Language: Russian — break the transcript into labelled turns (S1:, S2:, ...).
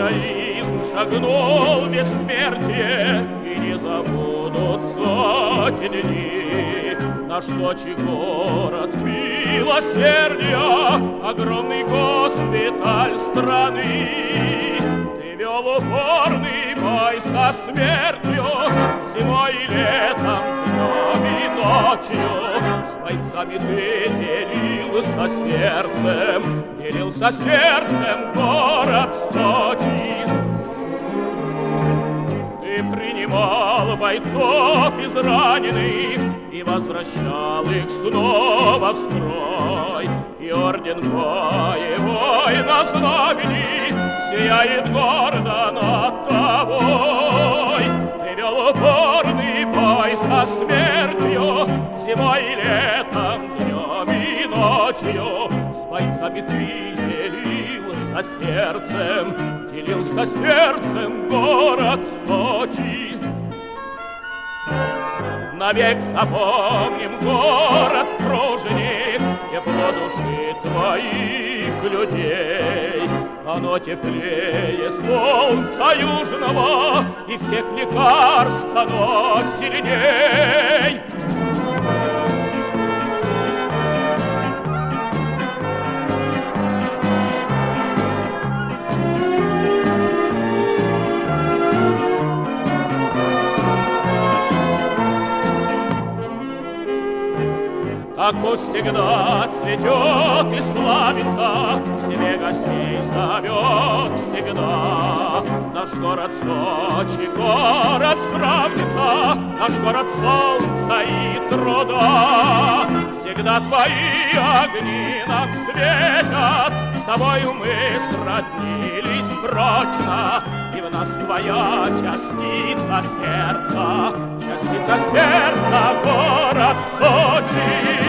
S1: героизм шагнул в бессмертие, и не забудутся те дни. Наш Сочи город милосердия, огромный госпиталь страны. Ты вел упорный бой со смертью, зимой и летом, днем и ночью. С бойцами ты делился сердцем город Сочи. Ты принимал бойцов израненных и возвращал их снова в строй. И орден боевой на знамени сияет гордо над тобой. Ты вел упорный бой со смертью, зимой и летом, днем и ночью. С бойцами ты делился сердцем город Сочи. Навек запомним город труженик, тепло души твоих людей. Оно теплее солнца южного, и всех лекарств оно сильней. Так пусть всегда цветет и славится, себе гостей зовет всегда. Наш город Сочи, город здравница, наш город солнца и труда. Всегда твои огни нам светят, с тобою мы сроднились прочно. И в нас твоя частица сердца, город Сочи.